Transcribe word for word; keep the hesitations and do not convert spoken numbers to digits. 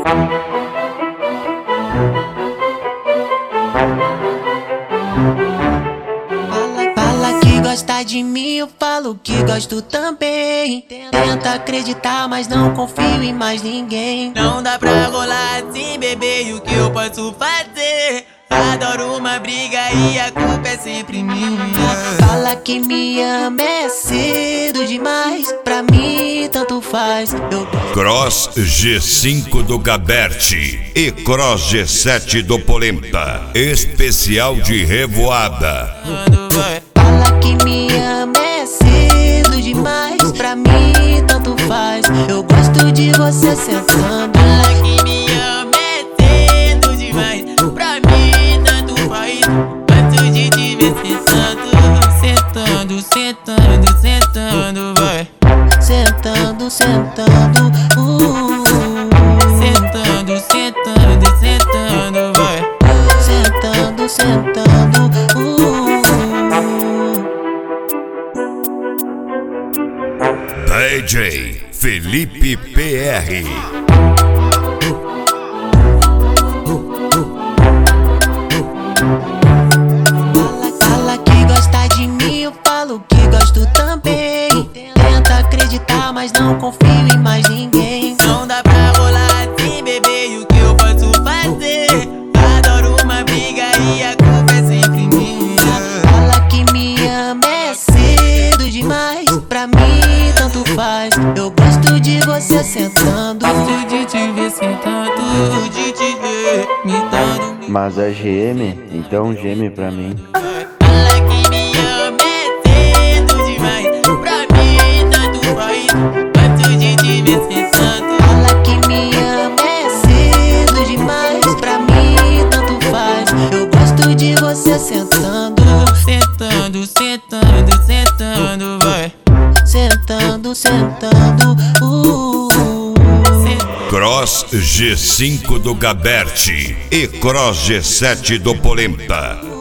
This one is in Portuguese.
Fala que gosta de mim, eu falo que gosto também. Tenta acreditar, mas não confio em mais ninguém. Não dá pra rolar assim, bebê, e o que eu posso fazer? Adoro uma briga e a culpa é sempre minha. Fala que me ama, é cedo demais. Pra mim tanto faz. Eu... Cross G cinco do Gabert e Cross G sete do Polenta. Especial de revoada. Fala que me ama, é cedo demais. Pra mim tanto faz. Eu gosto de você sentando. Fala que me ama, é cedo demais. Pra mim tanto faz. Gosto de te ver sentando. Sentando, sentando, sentando, vai. Sentando, sentando, uh. Sentando, sentando, sentando, vai. Sentando, sentando, uh. D J Felipe P R. Fala que gosta de mim, eu falo que gosto também. Tenta acreditar, mas não confio em mais ninguém. Não dá pra rolar assim, bebê, e o que eu posso fazer? Adoro uma briga e a culpa é sempre minha. Fala que me ama, é cedo demais. Pra mim tanto faz. Eu gosto de você sentando. Gosto de te ver sentado, gosto de te ver me dando. Mas é G M, então geme pra mim. Fala que me ama, é cedo demais. Pra mim tanto faz. Gosto de te ver sentando. Fala que me ama, é cedo demais. Pra mim tanto faz. Eu gosto de você sentando. Sentando, sentando, sentando, vai. Sentando, sentando, uh. Cross G cinco do Gabert e Cross G sete do Polenta.